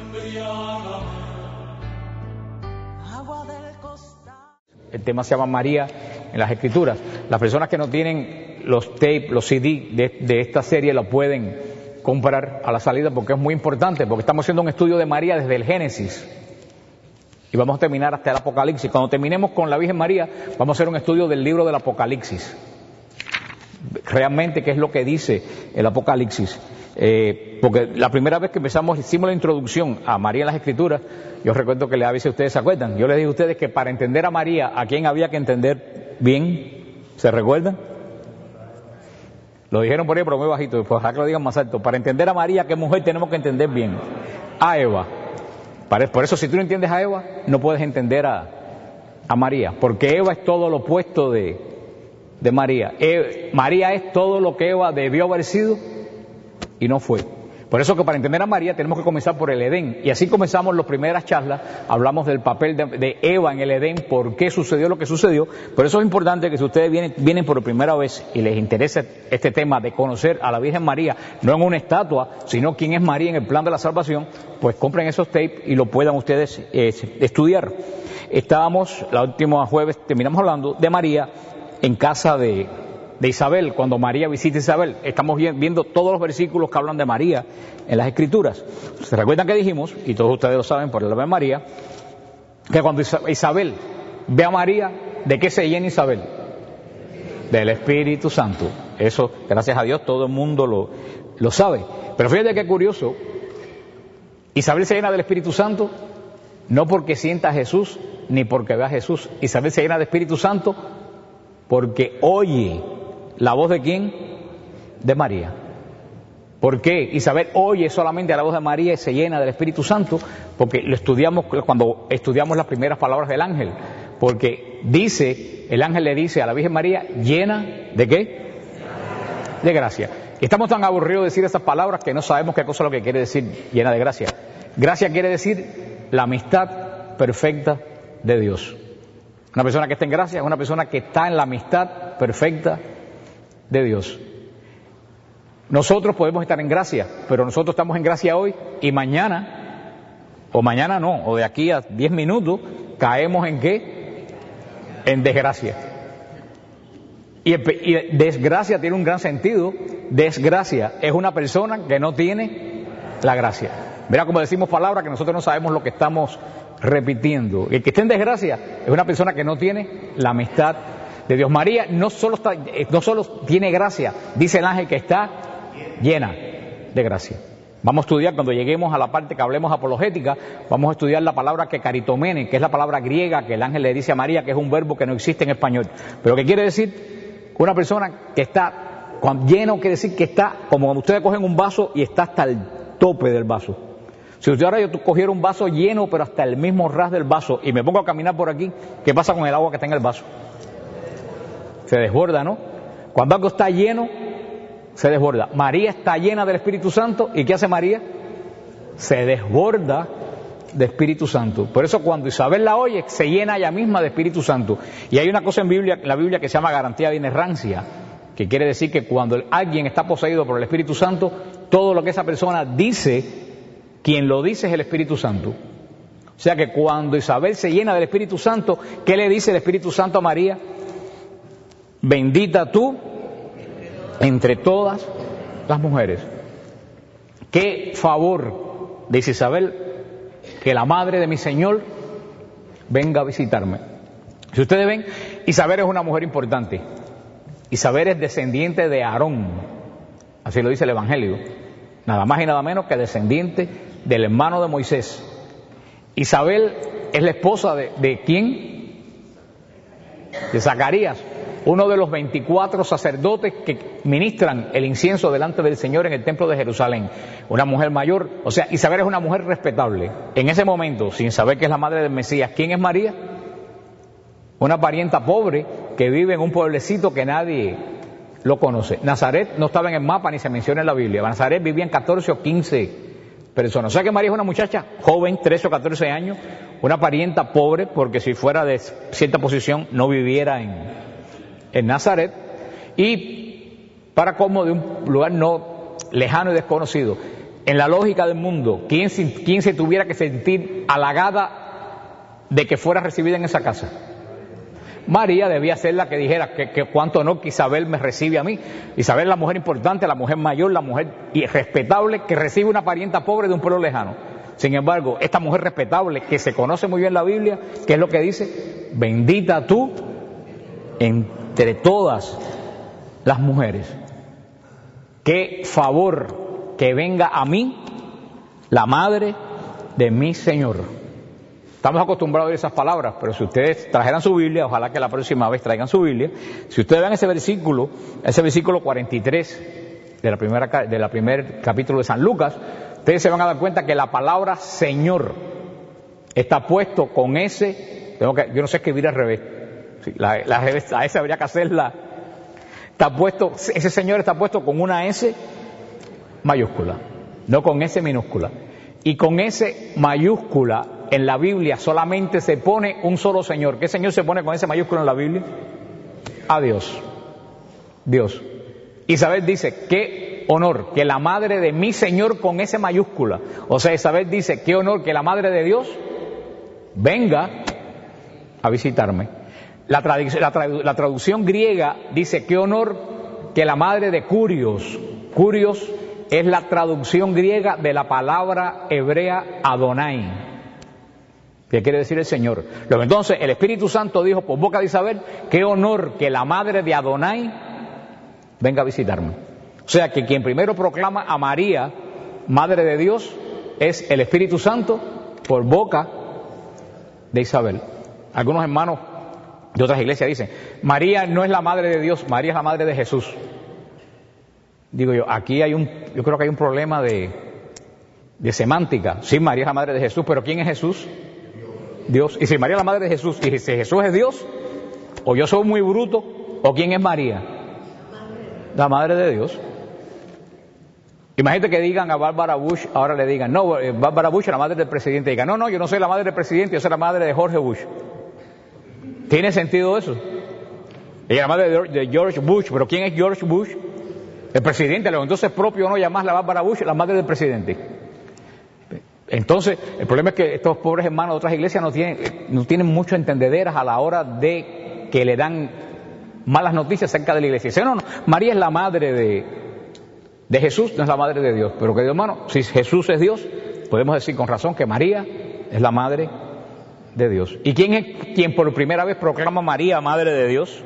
El tema se llama María en las Escrituras. Las personas que no tienen los tapes, los CD de esta serie la pueden comprar a la salida porque es muy importante, porque estamos haciendo un estudio de María desde el Génesis y vamos a terminar hasta el Apocalipsis. Cuando terminemos con la Virgen María, vamos a hacer un estudio del libro del Apocalipsis. Realmente, ¿qué es lo que dice el Apocalipsis? Porque la primera vez que hicimos la introducción a María en las Escrituras, yo recuerdo que les avisé, ustedes se acuerdan, yo les dije a ustedes que para entender a María, ¿a quién había que entender bien? ¿Se recuerdan? Lo dijeron por ahí, pero muy bajito, pues ojalá que lo digan más alto. Para entender a María, ¿qué mujer tenemos que entender bien? A Eva. Por eso, si tú no entiendes a Eva, no puedes entender a María, porque Eva es todo lo opuesto de María. María es todo lo que Eva debió haber sido y no fue. Por eso que para entender a María tenemos que comenzar por el Edén. Y así comenzamos las primeras charlas, hablamos del papel de Eva en el Edén, por qué sucedió lo que sucedió. Por eso es importante que si ustedes vienen por primera vez y les interesa este tema de conocer a la Virgen María, no en una estatua, sino quién es María en el plan de la salvación, pues compren esos tapes y lo puedan ustedes estudiar. Estábamos, la última jueves, terminamos hablando de María en casa de Isabel, cuando María visita a Isabel. Estamos viendo todos los versículos que hablan de María en las Escrituras. ¿Se recuerdan que dijimos, y todos ustedes lo saben por el nombre de María, que cuando Isabel ve a María, ¿de qué se llena Isabel? Del Espíritu Santo. Eso, gracias a Dios, todo el mundo lo sabe. Pero fíjate qué curioso, Isabel se llena del Espíritu Santo no porque sienta a Jesús, ni porque ve a Jesús. Isabel se llena del Espíritu Santo porque oye la voz de ¿quién? De María. ¿Por qué Isabel oye solamente a la voz de María y se llena del Espíritu Santo? Porque lo estudiamos cuando estudiamos las primeras palabras del ángel. Porque el ángel le dice a la Virgen María, llena ¿de qué? De gracia. Y estamos tan aburridos de decir esas palabras que no sabemos qué cosa es lo que quiere decir llena de gracia. Gracia quiere decir la amistad perfecta de Dios. Una persona que está en gracia es una persona que está en la amistad perfecta de Dios. Nosotros podemos estar en gracia, pero nosotros estamos en gracia hoy y mañana, o mañana no, o de aquí a 10 minutos, caemos en ¿qué? En desgracia. Y desgracia tiene un gran sentido. Desgracia es una persona que no tiene la gracia. Verá como decimos palabras que nosotros no sabemos lo que estamos repitiendo. El que esté en desgracia es una persona que no tiene la amistad de Dios. María no solo tiene gracia, dice el ángel que está llena de gracia. Vamos a estudiar, cuando lleguemos a la parte que hablemos apologética, vamos a estudiar la palabra que caritomene, que es la palabra griega que el ángel le dice a María, que es un verbo que no existe en español. Pero que quiere decir una persona que está lleno, quiere decir que está, como cuando ustedes cogen un vaso y está hasta el tope del vaso. Si usted ahora yo cogiera un vaso lleno, pero hasta el mismo ras del vaso, y me pongo a caminar por aquí, ¿qué pasa con el agua que está en el vaso? Se desborda, ¿no? Cuando algo está lleno, se desborda. María está llena del Espíritu Santo, ¿y qué hace María? Se desborda de Espíritu Santo. Por eso cuando Isabel la oye, se llena ella misma de Espíritu Santo. Y hay una cosa en la Biblia que se llama garantía de inerrancia, que quiere decir que cuando alguien está poseído por el Espíritu Santo, todo lo que esa persona dice, quien lo dice es el Espíritu Santo. O sea que cuando Isabel se llena del Espíritu Santo, ¿qué le dice el Espíritu Santo a María? Bendita tú entre todas las mujeres. Qué favor, dice Isabel, que la madre de mi Señor venga a visitarme. Si ustedes ven, Isabel es una mujer importante. Isabel es descendiente de Aarón, así lo dice el Evangelio, nada más y nada menos que descendiente del hermano de Moisés. Isabel es la esposa de ¿quién? De Zacarías, uno de los 24 sacerdotes que ministran el incienso delante del Señor en el templo de Jerusalén. Una mujer mayor, o sea, Isabel es una mujer respetable. En ese momento, sin saber que es la madre del Mesías, ¿quién es María? Una parienta pobre que vive en un pueblecito que nadie lo conoce. Nazaret no estaba en el mapa ni se menciona en la Biblia. En Nazaret vivían 14 o 15 personas. O sea que María es una muchacha joven, 13 o 14 años, una parienta pobre, porque si fuera de cierta posición no viviera en Nazaret, y para como de un lugar no lejano y desconocido. en la lógica del mundo, ¿quién se tuviera que sentir halagada de que fuera recibida en esa casa? María debía ser la que dijera que cuánto honor que Isabel me recibe a mí. Isabel es la mujer importante, la mujer mayor, la mujer respetable que recibe una parienta pobre de un pueblo lejano. Sin embargo, esta mujer respetable que se conoce muy bien la Biblia, ¿qué es lo que dice? Bendita tú entre todas las mujeres. Qué favor que venga a mí la madre de mi Señor. Estamos acostumbrados a oír esas palabras, pero si ustedes trajeran su Biblia, ojalá que la próxima vez traigan su Biblia, si ustedes ven ese versículo 43 de la primer capítulo de San Lucas, ustedes se van a dar cuenta que la palabra Señor está puesto con ese, yo no sé escribir al revés, a ese habría que hacerla, ese Señor está puesto con una S mayúscula, no con S minúscula. Y con S mayúscula en la Biblia solamente se pone un solo Señor. ¿Qué Señor se pone con S mayúscula en la Biblia? A Dios. Dios. Isabel dice, qué honor que la madre de mi Señor con S mayúscula. O sea, Isabel dice, qué honor que la madre de Dios venga a visitarme. La traducción griega dice, qué honor que la madre de Curios. Curios es la traducción griega de la palabra hebrea Adonai, que quiere decir el Señor. Luego entonces el Espíritu Santo dijo por boca de Isabel, qué honor que la madre de Adonai venga a visitarme. O sea que quien primero proclama a María, madre de Dios, es el Espíritu Santo por boca de Isabel. Algunos hermanos de otras iglesias dicen, María no es la madre de Dios, María es la madre de Jesús. Digo yo, aquí yo creo que hay un problema de semántica. Sí, María es la madre de Jesús, pero ¿quién es Jesús? Dios. Y si María es la madre de Jesús, y si Jesús es Dios, o yo soy muy bruto, o ¿quién es María? La madre de Dios. Imagínate que digan a Bárbara Bush, ahora le digan, no, Bárbara Bush es la madre del presidente. Digan, no, yo no soy la madre del presidente, yo soy la madre de George Bush. ¿Tiene sentido eso? Ella es la madre de George Bush, pero ¿quién es George Bush? El presidente. Entonces propio no llamarla Bárbara Bush la madre del presidente. Entonces el problema es que estos pobres hermanos de otras iglesias no tienen mucho entendederas a la hora de que le dan malas noticias acerca de la iglesia. Dicen, no, María es la madre de Jesús, no es la madre de Dios. Pero querido hermano, si Jesús es Dios, podemos decir con razón que María es la madre de Dios. ¿Y quién es quien por primera vez proclama a María madre de Dios?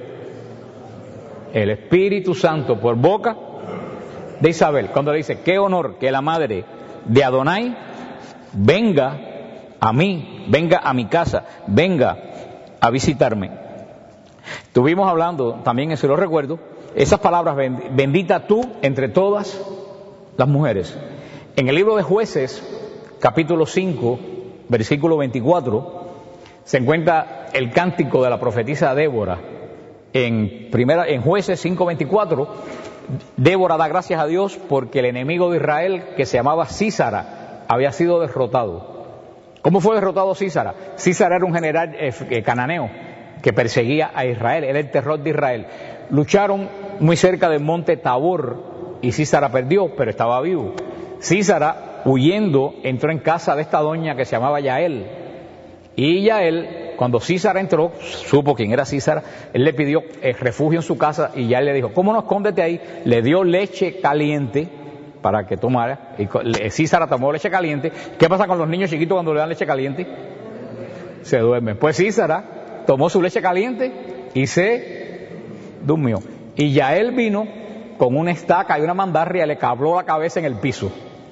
El Espíritu Santo por boca de Isabel, cuando le dice, qué honor que la madre de Adonai venga a mí, venga a mi casa, venga a visitarme. Estuvimos hablando también, si lo recuerdo, esas palabras, bendita tú entre todas las mujeres. En el libro de Jueces, capítulo 5, versículo 24, se encuentra el cántico de la profetisa Débora. En Jueces 5:24, Débora da gracias a Dios porque el enemigo de Israel, que se llamaba Sísara, había sido derrotado. ¿Cómo fue derrotado Sísara? Sísara era un general cananeo que perseguía a Israel, era el terror de Israel. Lucharon muy cerca del monte Tabor y Sísara perdió, pero estaba vivo. Sísara, huyendo, entró en casa de esta doña que se llamaba Yael. Y Yael, cuando Sísara entró, supo quién era Sísara, él le pidió refugio en su casa y Yael le dijo, ¿cómo no? Escóndete ahí? Le dio leche caliente para que tomara, y Sísara tomó leche caliente. ¿Qué pasa con los niños chiquitos cuando le dan leche caliente? Se duermen. Pues Sísara tomó su leche caliente y se durmió. Y Yael vino con una estaca y una mandarria, le cabló la cabeza en el piso.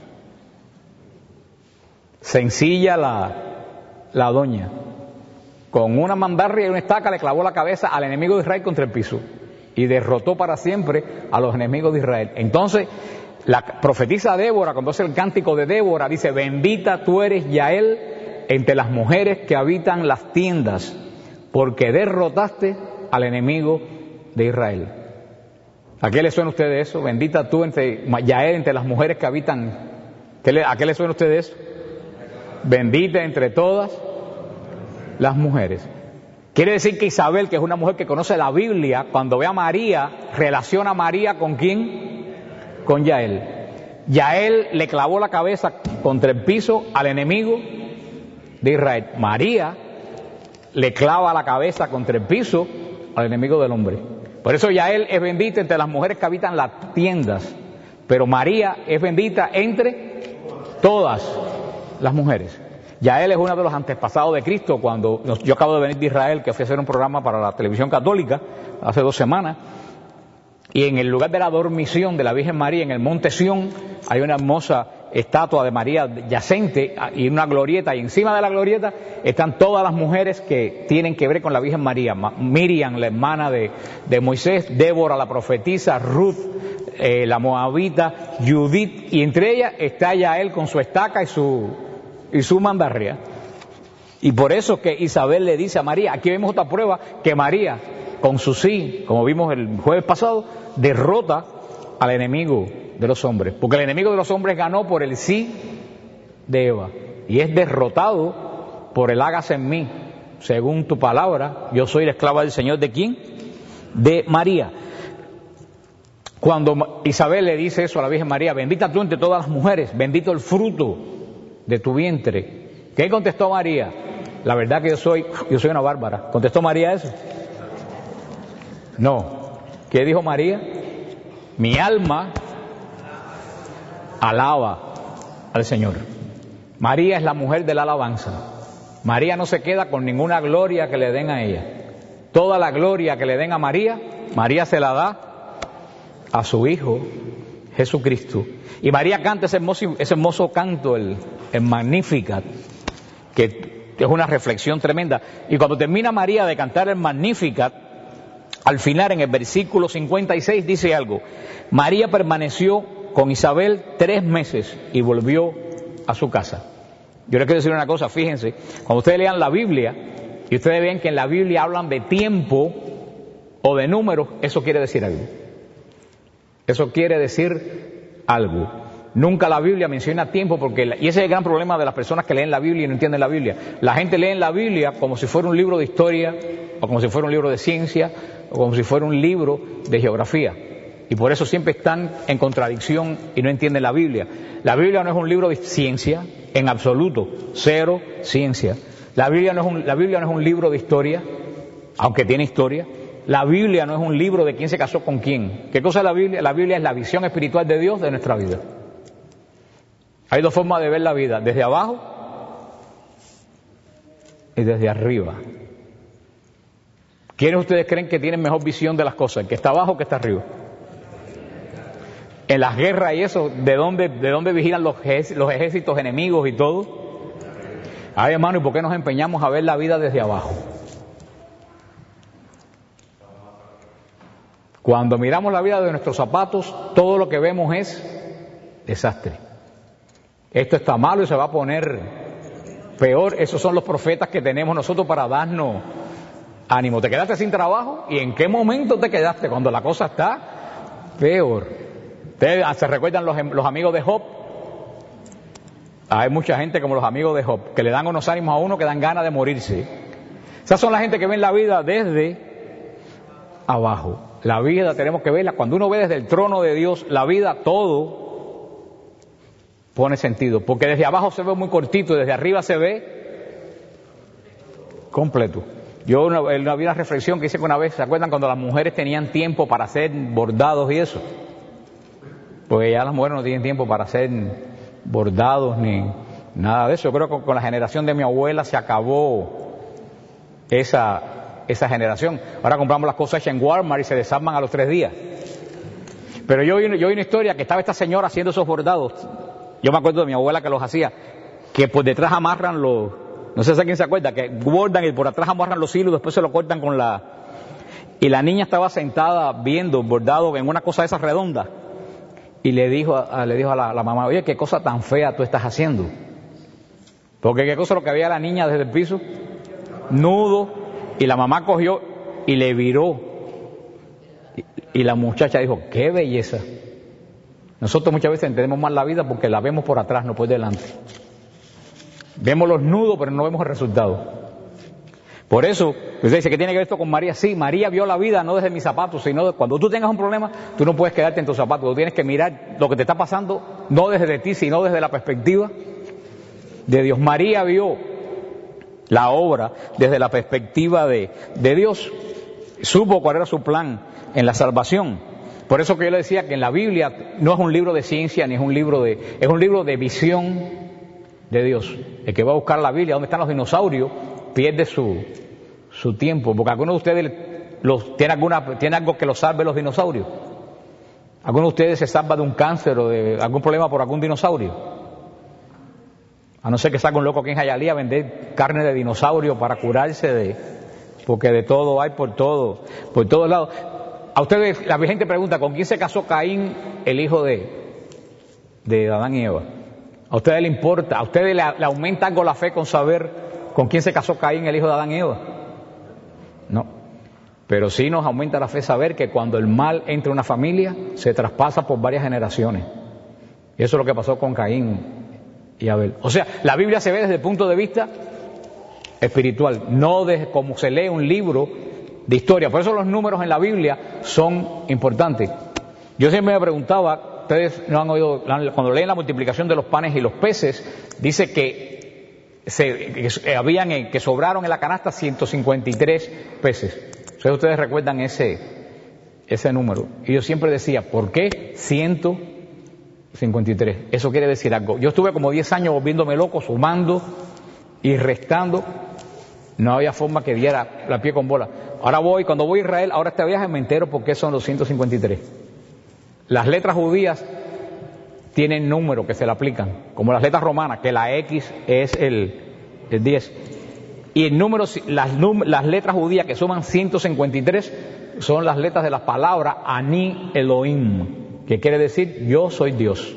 Sencilla la doña. Con una mandarria y una estaca le clavó la cabeza al enemigo de Israel contra el piso. Y derrotó para siempre a los enemigos de Israel. Entonces, la profetisa Débora, cuando hace el cántico de Débora, dice, bendita tú eres, Yael, entre las mujeres que habitan las tiendas, porque derrotaste al enemigo de Israel. ¿A qué le suena a ustedes eso? Bendita tú, Yael, entre las mujeres que habitan. ¿A qué le suena a ustedes eso? Bendita entre todas las mujeres. Quiere decir que Isabel, que es una mujer que conoce la Biblia, cuando ve a María, relaciona a María ¿con quién? Con Yael. Yael le clavó la cabeza contra el piso al enemigo de Israel. María le clava la cabeza contra el piso al enemigo del hombre. Por eso Yael es bendita entre las mujeres que habitan las tiendas, pero María es bendita entre todas las mujeres. Yael es uno de los antepasados de Cristo. Cuando yo acabo de venir de Israel, que fui a hacer un programa para la televisión católica hace 2 semanas, y en el lugar de la dormición de la Virgen María, en el Monte Sión, hay una hermosa estatua de María yacente y una glorieta, y encima de la glorieta están todas las mujeres que tienen que ver con la Virgen María. Miriam, la hermana de Moisés, Débora, la profetisa, Ruth, la moabita, Judith, y entre ellas está Yael con su estaca y su mandarria. Y por eso que Isabel le dice a María, aquí vemos otra prueba, que María, con su sí, como vimos el jueves pasado, derrota al enemigo de los hombres, porque el enemigo de los hombres ganó por el sí de Eva, y es derrotado por el hágase en mí, según tu palabra. Yo soy la esclava del Señor. ¿De quién? De María. Cuando Isabel le dice eso a la Virgen María, bendita tú entre todas las mujeres, bendito el fruto de tu vientre. ¿Qué contestó María? La verdad que yo soy una bárbara. ¿Contestó María eso? No. ¿Qué dijo María? Mi alma alaba al Señor. María es la mujer de la alabanza. María no se queda con ninguna gloria que le den a ella. Toda la gloria que le den a María, María se la da a su Hijo Jesucristo. Y María canta ese hermoso canto, el Magnificat, que es una reflexión tremenda. Y cuando termina María de cantar el Magnificat, al final, en el versículo 56, dice algo: María permaneció con Isabel 3 meses y volvió a su casa. Yo les quiero decir una cosa, fíjense, cuando ustedes lean la Biblia y ustedes ven que en la Biblia hablan de tiempo o de números, eso quiere decir algo. Eso quiere decir algo. Nunca la Biblia menciona tiempo, y ese es el gran problema de las personas que leen la Biblia y no entienden la Biblia. La gente lee la Biblia como si fuera un libro de historia, o como si fuera un libro de ciencia, o como si fuera un libro de geografía. Y por eso siempre están en contradicción y no entienden la Biblia. La Biblia no es un libro de ciencia, en absoluto, cero ciencia. La Biblia no es un libro de historia, aunque tiene historia. La Biblia no es un libro de quién se casó con quién. ¿Qué cosa es la Biblia? La Biblia es la visión espiritual de Dios de nuestra vida. Hay 2 formas de ver la vida: desde abajo y desde arriba. ¿Quiénes ustedes creen que tienen mejor visión de las cosas? ¿El que está abajo o el que está arriba? En las guerras y eso, ¿de dónde vigilan los ejércitos enemigos y todo? Ay, hermano, ¿y por qué nos empeñamos a ver la vida desde abajo? Cuando miramos la vida de nuestros zapatos, todo lo que vemos es desastre. Esto está malo y se va a poner peor. Esos son los profetas que tenemos nosotros para darnos ánimo. ¿Te quedaste sin trabajo? ¿Y en qué momento te quedaste? Cuando la cosa está peor. ¿Ustedes se recuerdan los amigos de Job? Hay mucha gente como los amigos de Job, que le dan unos ánimos a uno que dan ganas de morirse. Esas son la gente que ven la vida desde abajo. La vida tenemos que verla. Cuando uno ve desde el trono de Dios la vida, todo pone sentido. Porque desde abajo se ve muy cortito y desde arriba se ve completo. Yo había una reflexión que hice una vez, ¿se acuerdan cuando las mujeres tenían tiempo para hacer bordados y eso? Porque ya las mujeres no tienen tiempo para hacer bordados ni nada de eso. Yo creo que con la generación de mi abuela se acabó esa generación. Ahora compramos las cosas hechas en Walmart y se desarman a los 3 días. Pero yo vi una historia que estaba esta señora haciendo esos bordados. Yo me acuerdo de mi abuela que los hacía, que por detrás amarran no sé si quién se acuerda, que bordan y por atrás amarran los hilos, después se lo cortan y la niña estaba sentada viendo bordado en una cosa de esas redondas y le dijo a la mamá: oye, qué cosa tan fea tú estás haciendo. Porque qué cosa lo que había la niña desde el piso, nudo, y la mamá cogió y le viró y la muchacha dijo: qué belleza. Nosotros muchas veces entendemos mal la vida porque la vemos por atrás, no por delante. Vemos los nudos, pero no vemos el resultado. Por eso, usted dice que tiene que ver esto con María. Sí, María vio la vida no desde mis zapatos, sino cuando tú tengas un problema, tú no puedes quedarte en tus zapatos. Tú tienes que mirar lo que te está pasando no desde ti, sino desde la perspectiva de Dios. María vio la obra desde la perspectiva de Dios, supo cuál era su plan en la salvación. Por eso que yo le decía que en la Biblia no es un libro de ciencia, ni es un libro de visión de Dios. El que va a buscar la Biblia, ¿dónde están los dinosaurios?, pierde su tiempo, porque algunos de ustedes tienen algo que los salve los dinosaurios. ¿Alguno de ustedes se salva de un cáncer o de algún problema por algún dinosaurio? A no ser que salga un loco aquí en Hialeah a vender carne de dinosaurio para curarse porque de todo hay por todos lados. A ustedes, la gente pregunta, ¿con quién se casó Caín, el hijo de Adán y Eva? ¿A ustedes les importa? ¿A ustedes le aumenta algo la fe con saber con quién se casó Caín, el hijo de Adán y Eva? No. Pero sí nos aumenta la fe saber que cuando el mal entra en una familia, se traspasa por varias generaciones. Y eso es lo que pasó con Caín y Abel. O sea, la Biblia se ve desde el punto de vista espiritual, no desde como se lee un libro de historia. Por eso los números en la Biblia son importantes. Yo siempre me preguntaba, ustedes no han oído, cuando leen la multiplicación de los panes y los peces, dice que sobraron en la canasta 153 peces. Entonces ustedes recuerdan ese número. Y yo siempre decía, ¿por qué 153? Eso quiere decir algo. Yo estuve como 10 años volviéndome loco, sumando y restando. No había forma que diera la pie con bola. Cuando voy a Israel, ahora este viaje me entero por qué son los 153. Las letras judías tienen número que se le aplican, como las letras romanas, que la X es el 10. Y el número, las letras judías que suman 153 son las letras de la palabra Ani Elohim, que quiere decir yo soy Dios.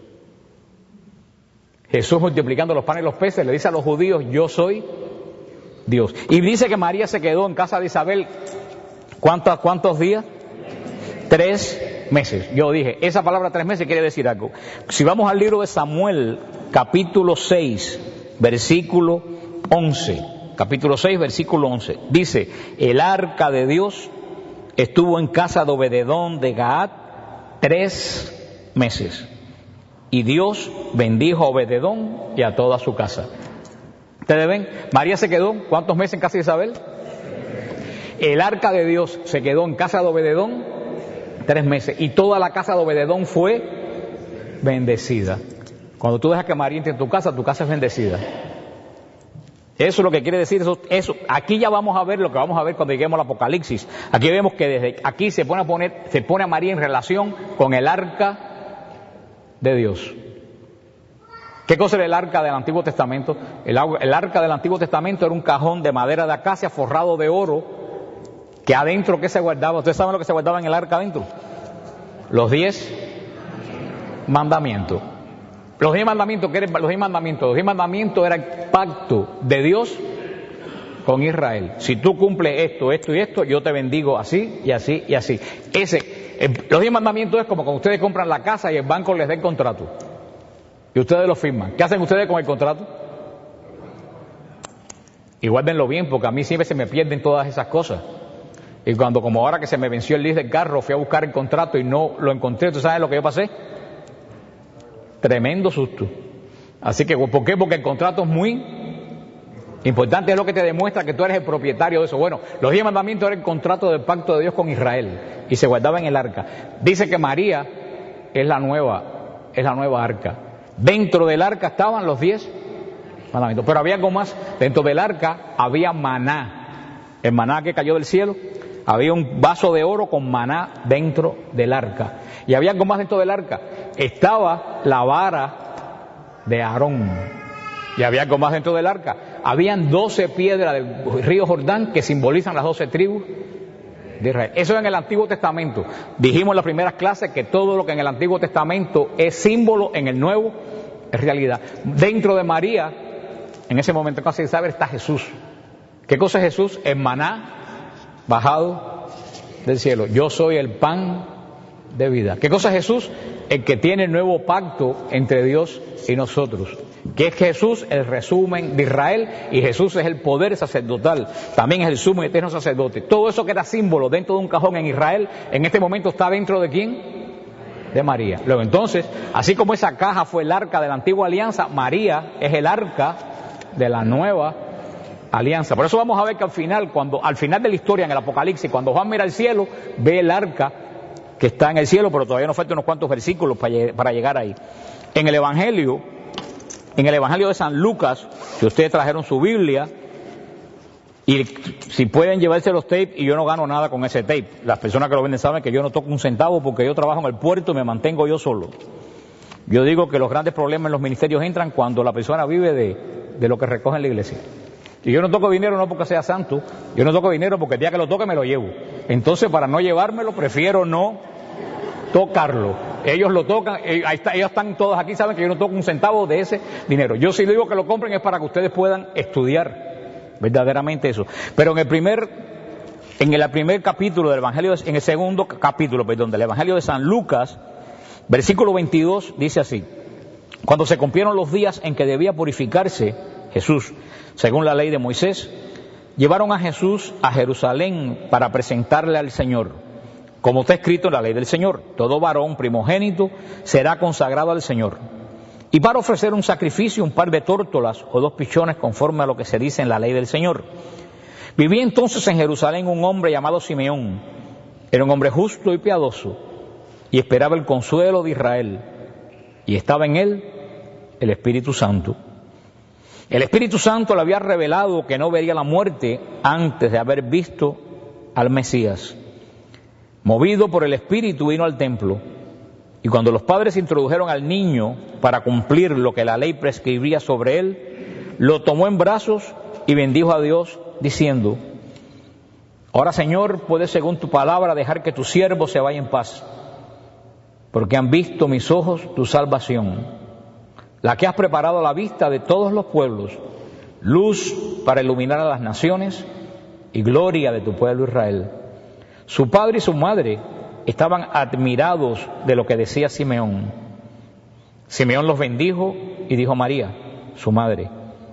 Jesús, multiplicando los panes y los peces, le dice a los judíos, yo soy Dios. Y dice que María se quedó en casa de Isabel, ¿cuántos días? 3 meses. Yo dije, esa palabra 3 meses quiere decir algo. Si vamos al libro de Samuel, capítulo 6, versículo 11. Capítulo 6, versículo 11. Dice, el arca de Dios estuvo en casa de Obededón de Gaat 3 meses. Y Dios bendijo a Obededón y a toda su casa. Ustedes ven, María se quedó, ¿cuántos meses en casa de Isabel? El arca de Dios se quedó en casa de Obededón 3 meses. Y toda la casa de Obededón fue bendecida. Cuando tú dejas que María entre en tu casa es bendecida. Eso es lo que quiere decir eso. Aquí ya vamos a ver lo que vamos a ver cuando lleguemos al Apocalipsis. Aquí vemos que desde aquí se pone a María en relación con el arca de Dios. ¿Qué cosa era el arca del Antiguo Testamento? El arca del Antiguo Testamento era un cajón de madera de acacia forrado de oro, que adentro, ¿qué se guardaba? ¿Ustedes saben lo que se guardaba en el arca adentro? Los 10 mandamientos. Los 10 mandamientos, ¿qué eran los 10 mandamientos? Los 10 mandamientos era el pacto de Dios con Israel. Si tú cumples esto, esto y esto, yo te bendigo así y así y así. Los 10 mandamientos es como cuando ustedes compran la casa y el banco les da el contrato. Y ustedes lo firman. ¿Qué hacen ustedes con el contrato? Y guárdenlo bien, porque a mí siempre se me pierden todas esas cosas. Y como ahora que se me venció el lease del carro, fui a buscar el contrato y no lo encontré. ¿Tú sabes lo que yo pasé? Tremendo susto. Así que, ¿por qué? Porque el contrato es muy importante, es lo que te demuestra que tú eres el propietario de eso. Bueno, los 10 mandamientos eran el contrato del pacto de Dios con Israel y se guardaba en el arca. Dice que María es la nueva arca. Dentro del arca estaban los 10 mandamientos, pero había algo más. Dentro del arca había maná, el maná que cayó del cielo. Había un vaso de oro con maná dentro del arca. Y había algo más dentro del arca. Estaba la vara de Aarón. Y había algo más dentro del arca. Habían 12 piedras del río Jordán que simbolizan las 12 tribus de Israel. Eso en el Antiguo Testamento. Dijimos en las primeras clases que todo lo que en el Antiguo Testamento es símbolo, en el Nuevo es realidad. Dentro de María, en ese momento casi sabe, está Jesús. ¿Qué cosa es Jesús? El maná bajado del cielo. Yo soy el pan de vida. ¿Qué cosa es Jesús? El que tiene el nuevo pacto entre Dios y nosotros. Que es Jesús el resumen de Israel, y Jesús es el poder sacerdotal. También es el sumo y eterno sacerdote. Todo eso que era símbolo dentro de un cajón en Israel, en este momento está dentro de ¿quién? de María. Luego entonces, así como esa caja fue el arca de la antigua alianza, María es el arca de la nueva alianza. Por eso vamos a ver que al final de la historia, en el Apocalipsis, cuando Juan mira al cielo, ve el arca que está en el cielo, pero todavía nos faltan unos cuantos versículos para llegar ahí. En el Evangelio de San Lucas, si ustedes trajeron su Biblia, y si pueden llevarse los tapes, y yo no gano nada con ese tape. Las personas que lo venden saben que yo no toco un centavo porque yo trabajo en el puerto y me mantengo yo solo. Yo digo que los grandes problemas en los ministerios entran cuando la persona vive de lo que recoge en la iglesia. Y yo no toco dinero no porque sea santo, yo no toco dinero porque el día que lo toque me lo llevo. Entonces, para no llevármelo, prefiero no tocarlo. Ellos lo tocan, ahí está, ellos están todos aquí, saben que yo no toco un centavo de ese dinero. Yo si digo que lo compren es para que ustedes puedan estudiar verdaderamente eso. Pero en el primer capítulo del Evangelio, en el segundo capítulo, del Evangelio de San Lucas, versículo 22, dice así: cuando se cumplieron los días en que debía purificarse Jesús, según la ley de Moisés, llevaron a Jesús a Jerusalén para presentarle al Señor. Como está escrito en la ley del Señor, todo varón primogénito será consagrado al Señor. Y para ofrecer un sacrificio, un par de tórtolas o 2 pichones conforme a lo que se dice en la ley del Señor. Vivía entonces en Jerusalén un hombre llamado Simeón. Era un hombre justo y piadoso y esperaba el consuelo de Israel. Y estaba en él el Espíritu Santo. El Espíritu Santo le había revelado que no vería la muerte antes de haber visto al Mesías. Movido por el Espíritu vino al templo, y cuando los padres introdujeron al niño para cumplir lo que la ley prescribía sobre él, lo tomó en brazos y bendijo a Dios diciendo: ahora, Señor, puedes según tu palabra dejar que tu siervo se vaya en paz, porque han visto mis ojos tu salvación, la que has preparado a la vista de todos los pueblos, luz para iluminar a las naciones y gloria de tu pueblo Israel. Su padre y su madre estaban admirados de lo que decía Simeón. Simeón los bendijo y dijo a María, su madre: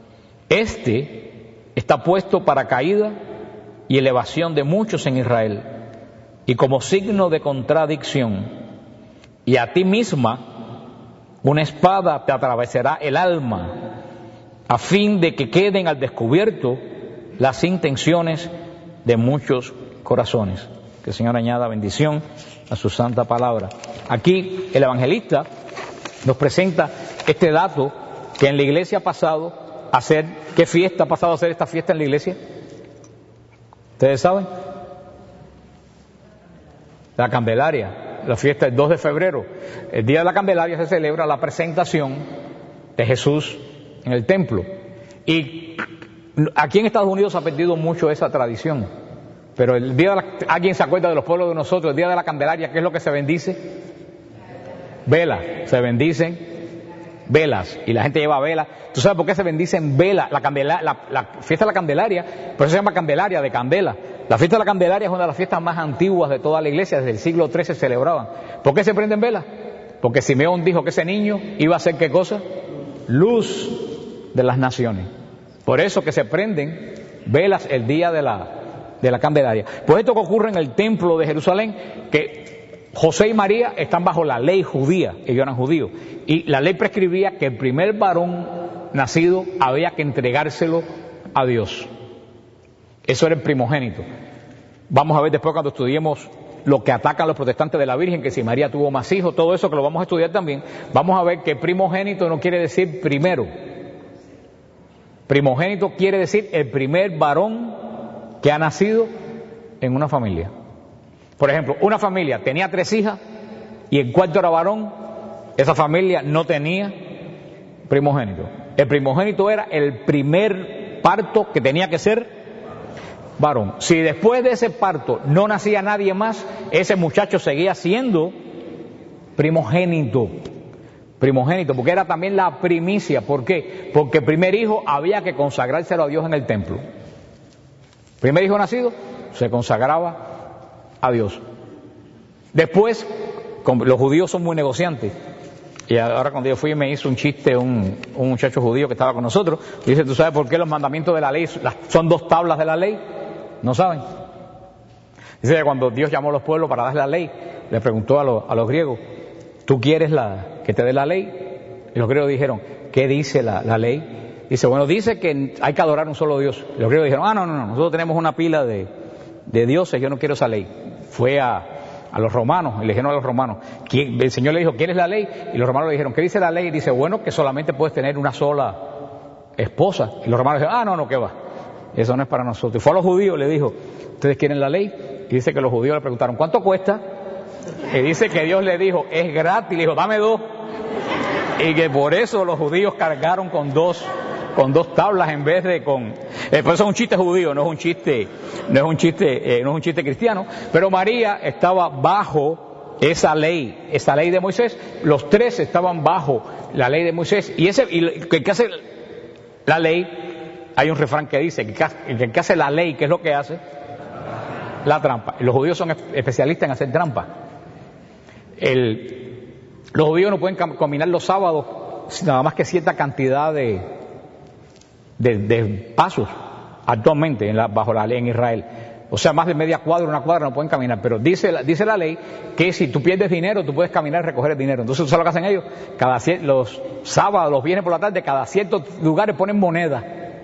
este está puesto para caída y elevación de muchos en Israel, y como signo de contradicción, y a ti misma una espada te atravesará el alma, a fin de que queden al descubierto las intenciones de muchos corazones. Que el Señor añada bendición a su santa palabra. Aquí el evangelista nos presenta este dato que en la iglesia ha pasado a ser, ¿qué fiesta ha pasado a ser esta fiesta en la iglesia? ¿Ustedes saben? La Candelaria, la fiesta del 2 de febrero. El día de la Candelaria se celebra la presentación de Jesús en el templo. Y aquí en Estados Unidos se ha perdido mucho esa tradición. Pero el día ¿alguien se acuerda de los pueblos de nosotros? El día de la Candelaria, ¿qué es lo que se bendice? Velas. Se bendicen velas. Y la gente lleva velas. ¿Tú sabes por qué se bendicen velas? La fiesta de la Candelaria, por eso se llama Candelaria, de candela. La fiesta de la Candelaria es una de las fiestas más antiguas de toda la iglesia. Desde el siglo XIII se celebraban. ¿Por qué se prenden velas? Porque Simeón dijo que ese niño iba a ser, ¿qué cosa? Luz de las naciones. Por eso que se prenden velas el día de la Candelaria. Pues esto que ocurre en el templo de Jerusalén, que José y María están bajo la ley judía, ellos eran judíos, y la ley prescribía que el primer varón nacido había que entregárselo a Dios. Eso era el primogénito. Vamos a ver después cuando estudiemos lo que atacan los protestantes de la Virgen, que si María tuvo más hijos, todo eso que lo vamos a estudiar también, vamos a ver que primogénito no quiere decir primero. Primogénito quiere decir el primer varón que ha nacido en una familia. Por ejemplo, una familia tenía 3 hijas y el cuarto era varón, esa familia no tenía primogénito. El primogénito era el primer parto que tenía que ser varón. Si después de ese parto no nacía nadie más, ese muchacho seguía siendo primogénito. Primogénito, porque era también la primicia. ¿Por qué? Porque el primer hijo había que consagrárselo a Dios en el templo. Primer hijo nacido se consagraba a Dios. Después, los judíos son muy negociantes. Y ahora cuando yo fui me hizo un chiste un muchacho judío que estaba con nosotros. Y dice, ¿tú sabes por qué los mandamientos de la ley son 2 tablas de la ley? ¿No saben? Dice que cuando Dios llamó a los pueblos para dar la ley, le preguntó a los griegos, ¿tú quieres que te dé la ley? Y los griegos dijeron, ¿qué dice la ley? Dice, bueno, dice que hay que adorar un solo Dios. Y los griegos dijeron, no, nosotros tenemos una pila de dioses, yo no quiero esa ley. Fue a los romanos, y le dijeron a los romanos, el Señor le dijo, ¿quieres la ley? Y los romanos le dijeron, ¿qué dice la ley? Y dice, bueno, que solamente puedes tener una sola esposa. Y los romanos dijeron, no, ¿qué va? Eso no es para nosotros. Y fue a los judíos, le dijo, ¿ustedes quieren la ley? Y dice que los judíos le preguntaron, ¿cuánto cuesta? Y dice que Dios le dijo, es gratis. Le dijo, dame 2. Y que por eso los judíos cargaron con dos tablas en vez de con... Por eso es un chiste judío, no es un chiste cristiano. Pero María estaba bajo esa ley de Moisés. Los 3 estaban bajo la ley de Moisés. Y que hace la ley, hay un refrán que dice que hace la ley, ¿qué es lo que hace? La trampa. Los judíos son especialistas en hacer trampa. Los judíos no pueden caminar los sábados nada más que cierta cantidad de pasos actualmente bajo la ley en Israel. O sea, más de media cuadra, una cuadra no pueden caminar. Pero dice la ley que si tú pierdes dinero, tú puedes caminar y recoger el dinero. Entonces, ¿tú sabes lo que hacen ellos? Los sábados, los viernes por la tarde, cada ciertos lugares ponen moneda.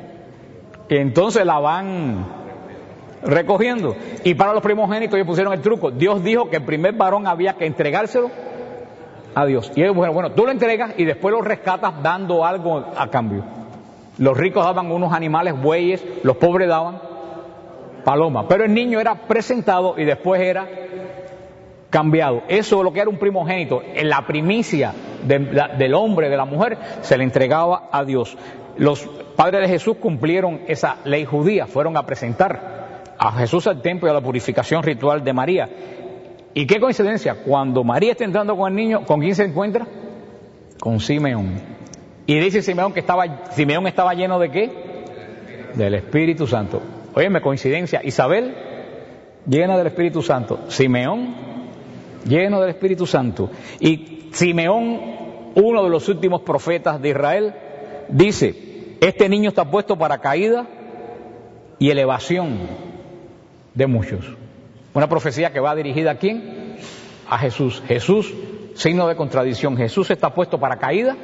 Y entonces la van recogiendo. Y para los primogénitos ellos pusieron el truco. Dios dijo que el primer varón había que entregárselo a Dios. Y ellos dijeron, bueno, tú lo entregas y después lo rescatas dando algo a cambio. Los ricos daban unos animales, bueyes, los pobres daban palomas. Pero el niño era presentado y después era cambiado. Eso es lo que era un primogénito. En la primicia del hombre, de la mujer, se le entregaba a Dios. Los padres de Jesús cumplieron esa ley judía, fueron a presentar a Jesús al templo y a la purificación ritual de María. Y qué coincidencia, cuando María está entrando con el niño, ¿con quién se encuentra? Con Simeón. Y dice Simeón que Simeón estaba lleno ¿de qué? Del Espíritu Santo. Óyeme, coincidencia, Isabel llena del Espíritu Santo, Simeón lleno del Espíritu Santo. Y Simeón, uno de los últimos profetas de Israel, dice, este niño está puesto para caída y elevación de muchos. Una profecía que va dirigida ¿a quién? A Jesús. Jesús, signo de contradicción. Jesús está puesto para caída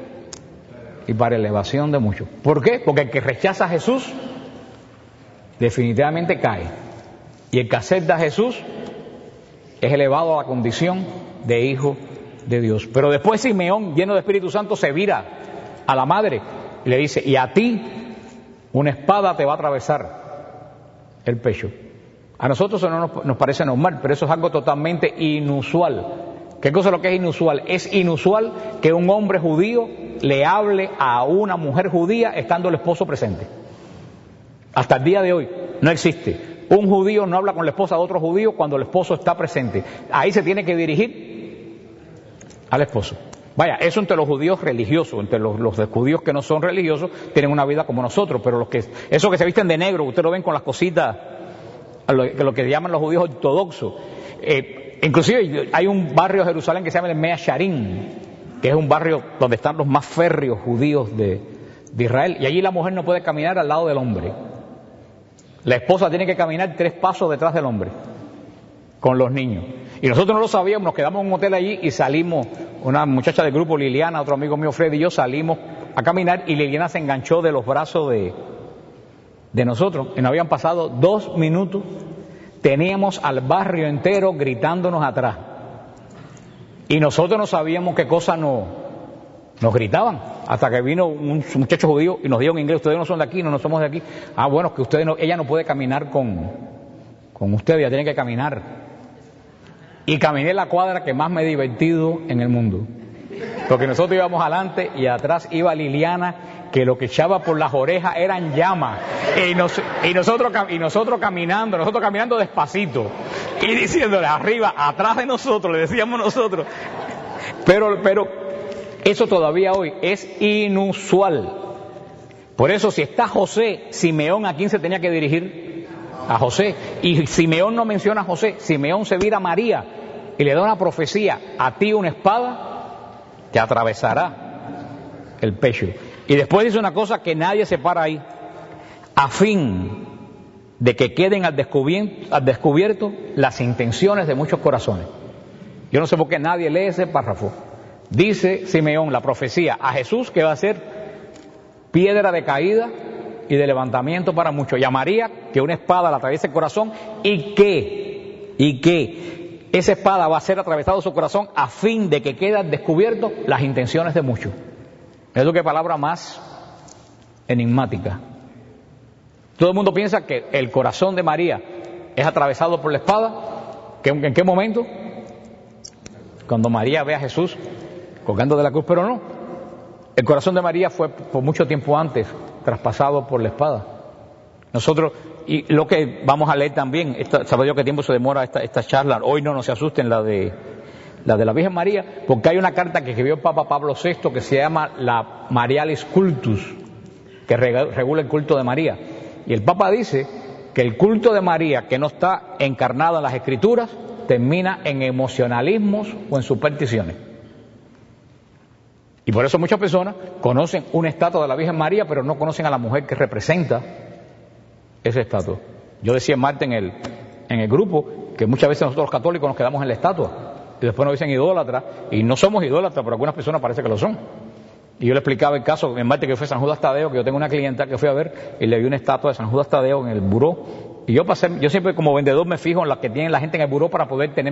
y para elevación de muchos. ¿Por qué? Porque el que rechaza a Jesús definitivamente cae. Y el que acepta a Jesús es elevado a la condición de hijo de Dios. Pero después Simeón, lleno de Espíritu Santo, se vira a la madre y le dice, y a ti una espada te va a atravesar el pecho. A nosotros eso no nos parece normal, pero eso es algo totalmente inusual. ¿Qué cosa es lo que es inusual? Es inusual que un hombre judío le hable a una mujer judía estando el esposo presente. Hasta el día de hoy no existe. Un judío no habla con la esposa de otro judío cuando el esposo está presente. Ahí se tiene que dirigir al esposo. Vaya, eso entre los judíos religiosos, entre los judíos que no son religiosos, tienen una vida como nosotros, pero esos que se visten de negro, ustedes lo ven con las cositas, lo que llaman los judíos ortodoxos. Inclusive hay un barrio de Jerusalén que se llama el Mea Sharim, que es un barrio donde están los más férreos judíos de Israel, y allí la mujer no puede caminar al lado del hombre. La esposa tiene que caminar 3 pasos detrás del hombre, con los niños. Y nosotros no lo sabíamos, nos quedamos en un hotel allí y salimos, una muchacha del grupo, Liliana, otro amigo mío, Freddy y yo, salimos a caminar y Liliana se enganchó de los brazos de nosotros. Y no habían pasado 2 minutos, teníamos al barrio entero gritándonos atrás. Y nosotros no sabíamos qué cosa nos gritaban, hasta que vino un muchacho judío y nos dijo en inglés, ustedes no son de aquí, no somos de aquí. Ah, bueno, que ella no puede caminar con ustedes, ella tiene que caminar. Y caminé la cuadra que más me he divertido en el mundo. Porque nosotros íbamos adelante y atrás iba Liliana, que lo que echaba por las orejas eran llamas. Y nosotros caminando despacito. Y diciéndole arriba, atrás de nosotros, le decíamos nosotros. Pero eso todavía hoy es inusual. Por eso si está José, Simeón, ¿a quién se tenía que dirigir? A José. Y Simeón no menciona a José, Simeón se vira a María y le da una profecía, a ti una espada te atravesará el pecho. Y después dice una cosa que nadie se para ahí, a fin de que queden al descubierto las intenciones de muchos corazones. Yo no sé por qué nadie lee ese párrafo. Dice Simeón, la profecía, a Jesús que va a ser piedra de caída y de levantamiento para muchos. Y a María, que una espada le atraviesa el corazón y que esa espada va a ser atravesada su corazón a fin de que queden descubiertas las intenciones de muchos. Es lo que palabra más enigmática. Todo el mundo piensa que el corazón de María es atravesado por la espada. ¿En qué momento? Cuando María ve a Jesús colgando de la cruz, pero no. El corazón de María fue por mucho tiempo antes traspasado por la espada. Nosotros, y lo que vamos a leer también, sabe Dios qué tiempo se demora esta charla, hoy no se asusten la de la Virgen María, porque hay una carta que escribió el Papa Pablo VI que se llama la Marialis Cultus, que regula el culto de María. Y el Papa dice que el culto de María, que no está encarnado en las Escrituras, termina en emocionalismos o en supersticiones. Y por eso muchas personas conocen una estatua de la Virgen María, pero no conocen a la mujer que representa esa estatua. Yo decía en Marte en el grupo que muchas veces nosotros los católicos nos quedamos en la estatua y después nos dicen idólatras, y no somos idólatras, pero algunas personas parece que lo son. Y yo le explicaba el caso en Marte que fue San Judas Tadeo, que yo tengo una clienta que fui a ver y le vi una estatua de San Judas Tadeo en el buró. Y yo siempre como vendedor me fijo en las que tienen la gente en el buró para poder tener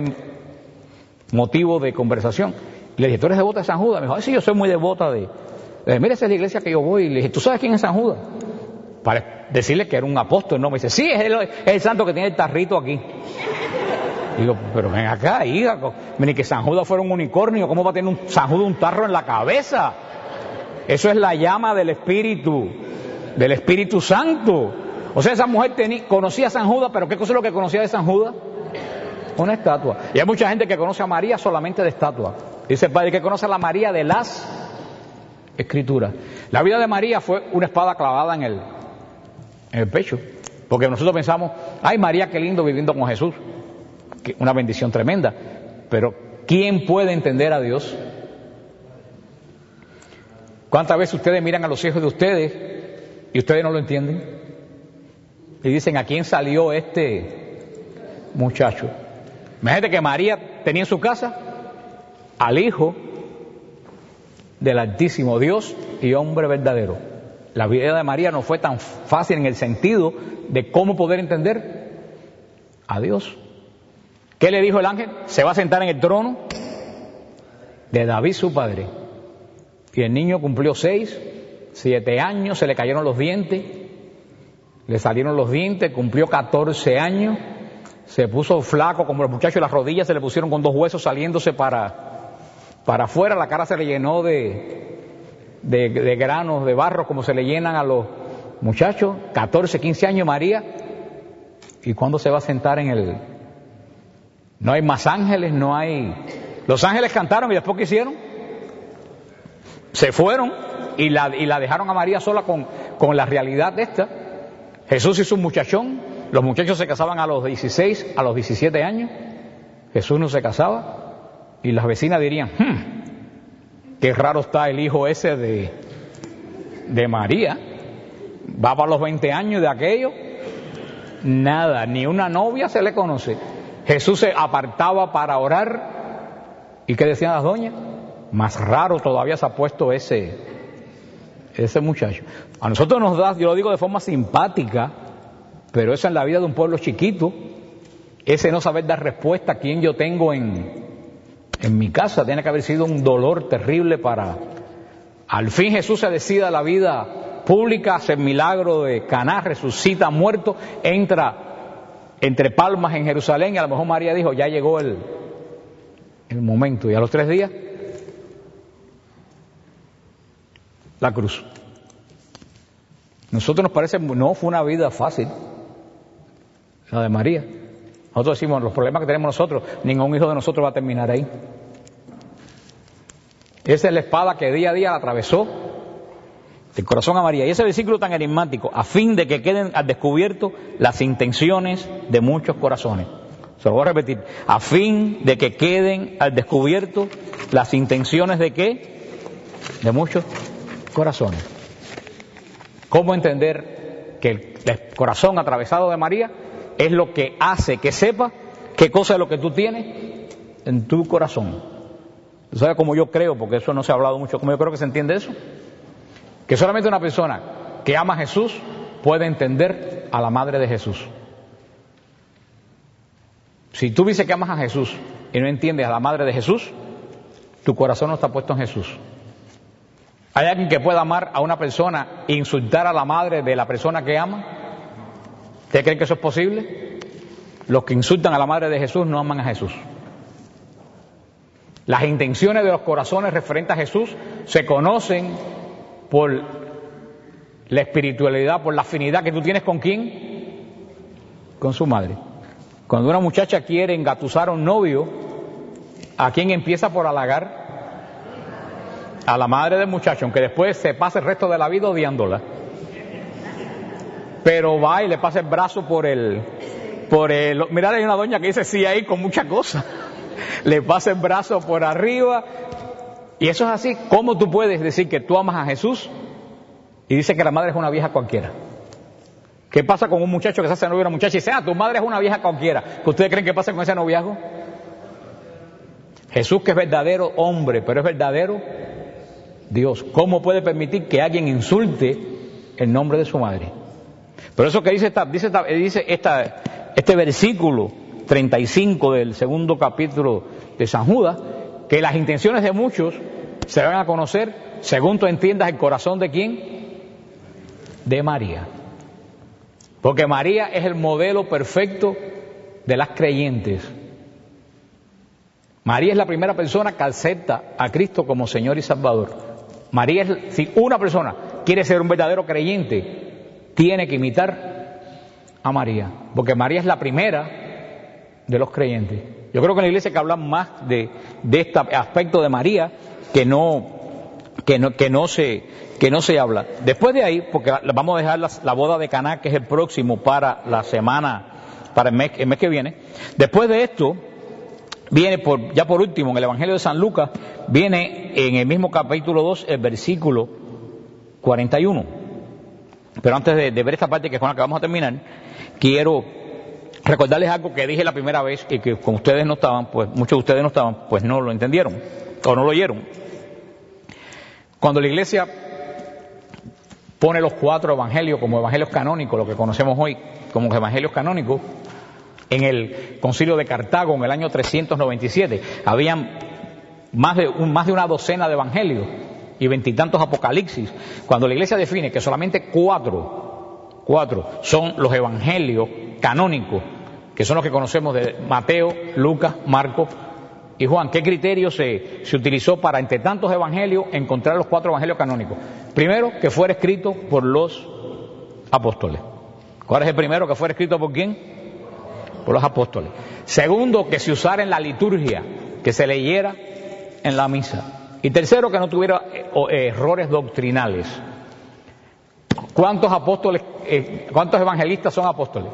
motivo de conversación. Y le dije, ¿tú eres devota de San Judas? Me dijo, sí, yo soy muy devota de... mira, esa es la iglesia que yo voy. Y le dije, ¿tú sabes quién es San Judas? Para decirle que era un apóstol, ¿no? Me dice, sí, es el santo que tiene el tarrito aquí. Digo, pero ven acá, hija, mire, que San Judas fuera un unicornio, ¿cómo va a tener un San Judas un tarro en la cabeza? Eso es la llama del Espíritu Santo. O sea, esa mujer conocía a San Judas, pero ¿qué cosa es lo que conocía de San Judas? Una estatua. Y hay mucha gente que conoce a María solamente de estatua. Dice el Padre que conoce a la María de las Escrituras. La vida de María fue una espada clavada en el pecho. Porque nosotros pensamos, ay María, qué lindo viviendo con Jesús. Una bendición tremenda. Pero ¿quién puede entender a Dios? ¿Cuántas veces ustedes miran a los hijos de ustedes y ustedes no lo entienden? Y dicen, ¿a quién salió este muchacho? Imagínate que María tenía en su casa al Hijo del Altísimo, Dios y hombre verdadero. La vida de María no fue tan fácil en el sentido de cómo poder entender a Dios. ¿Qué le dijo el ángel? Se va a sentar en el trono de David su padre. Y el niño cumplió 7 años, se le cayeron los dientes, le salieron los dientes, cumplió 14 años, se puso flaco como los muchachos, las rodillas se le pusieron con 2 huesos saliéndose para afuera, la cara se le llenó de granos, de barro, como se le llenan a los muchachos, 14, 15 años María. ¿Y cuándo se va a sentar en el...? No hay más ángeles, no hay... Los ángeles cantaron y después ¿qué hicieron? Se fueron y la dejaron a María sola con la realidad de esta. Jesús hizo un muchachón, los muchachos se casaban a los 16, a los 17 años, Jesús no se casaba, y las vecinas dirían, qué raro está el hijo ese de María, va para los 20 años de aquello, nada, ni una novia se le conoce. Jesús se apartaba para orar, ¿y qué decían las doñas? Más raro todavía se ha puesto ese muchacho. A nosotros nos da, yo lo digo de forma simpática, pero eso en la vida de un pueblo chiquito, ese no saber dar respuesta a quién yo tengo en mi casa, tiene que haber sido un dolor terrible para... Al fin Jesús se decide a la vida pública, hace el milagro de Caná, resucita muerto, entra entre palmas en Jerusalén, y a lo mejor María dijo, ya llegó el momento, y a los 3 días la cruz. Nosotros nos parece, no fue una vida fácil la de María. Nosotros decimos, los problemas que tenemos nosotros, ningún hijo de nosotros va a terminar ahí. Esa es la espada que día a día la atravesó del corazón a María. Y ese versículo tan enigmático, a fin de que queden al descubierto las intenciones de muchos corazones. Se lo voy a repetir, a fin de que queden al descubierto las intenciones de ¿qué? De muchos corazones. ¿Cómo entender que el corazón atravesado de María es lo que hace que sepa qué cosa es lo que tú tienes en tu corazón. ¿Tú sabes cómo yo creo? Porque eso no se ha hablado mucho. ¿Cómo yo creo que se entiende eso? Que solamente una persona que ama a Jesús puede entender a la madre de Jesús. Si tú dices que amas a Jesús y no entiendes a la madre de Jesús, tu corazón no está puesto en Jesús. ¿Hay alguien que pueda amar a una persona e insultar a la madre de la persona que ama? ¿Ustedes creen que eso es posible? Los que insultan a la madre de Jesús no aman a Jesús. Las intenciones de los corazones referentes a Jesús se conocen por la espiritualidad, por la afinidad que tú tienes con ¿quién? Con su madre. Cuando una muchacha quiere engatusar a un novio, ¿a quién empieza por halagar? A la madre del muchacho, aunque después se pase el resto de la vida odiándola. Pero va y le pasa el brazo por el... Mirá, hay una doña que dice sí ahí con mucha cosa. Le pasa el brazo por arriba. Y eso es así. ¿Cómo tú puedes decir que tú amas a Jesús y dice que la madre es una vieja cualquiera? ¿Qué pasa con un muchacho que se hace novio de una muchacha y dice, tu madre es una vieja cualquiera? ¿Qué ustedes creen que pasa con ese noviazgo? Jesús, que es verdadero hombre, pero es verdadero Dios. ¿Cómo puede permitir que alguien insulte el nombre de su madre? Pero eso que dice este versículo 35 del segundo capítulo de San Judas, que las intenciones de muchos se van a conocer según tú entiendas el corazón de ¿quién? De María. Porque María es el modelo perfecto de las creyentes. María es la primera persona que acepta a Cristo como Señor y Salvador. María es, si una persona quiere ser un verdadero creyente, tiene que imitar a María, porque María es la primera de los creyentes. Yo creo que en la iglesia que hablan más de este aspecto de María que no se habla. Después de ahí, porque vamos a dejar la boda de Caná, que es el próximo para la semana, para el mes que viene. Después de esto, viene ya por último, en el Evangelio de San Lucas, viene en el mismo capítulo 2, el versículo 41. Pero antes de ver esta parte que es con la que vamos a terminar, quiero recordarles algo que dije la primera vez y que como ustedes no estaban, pues muchos de ustedes no estaban, pues no lo entendieron o no lo oyeron. Cuando la iglesia pone los 4 evangelios como evangelios canónicos, lo que conocemos hoy como evangelios canónicos, en el concilio de Cartago en el año 397 habían más de una docena de evangelios y 20 y tantos apocalipsis. Cuando la iglesia define que solamente 4 son los evangelios canónicos, que son los que conocemos de Mateo, Lucas, Marcos y Juan, ¿qué criterio se utilizó para, entre tantos evangelios, encontrar los 4 evangelios canónicos? Primero, que fuera escrito por los apóstoles. ¿Cuál es el primero? Que fuera escrito por ¿quién? Por los apóstoles. Segundo, que se usara en la liturgia, que se leyera en la misa. Y tercero, que no tuviera errores doctrinales. ¿Cuántos evangelistas son apóstoles?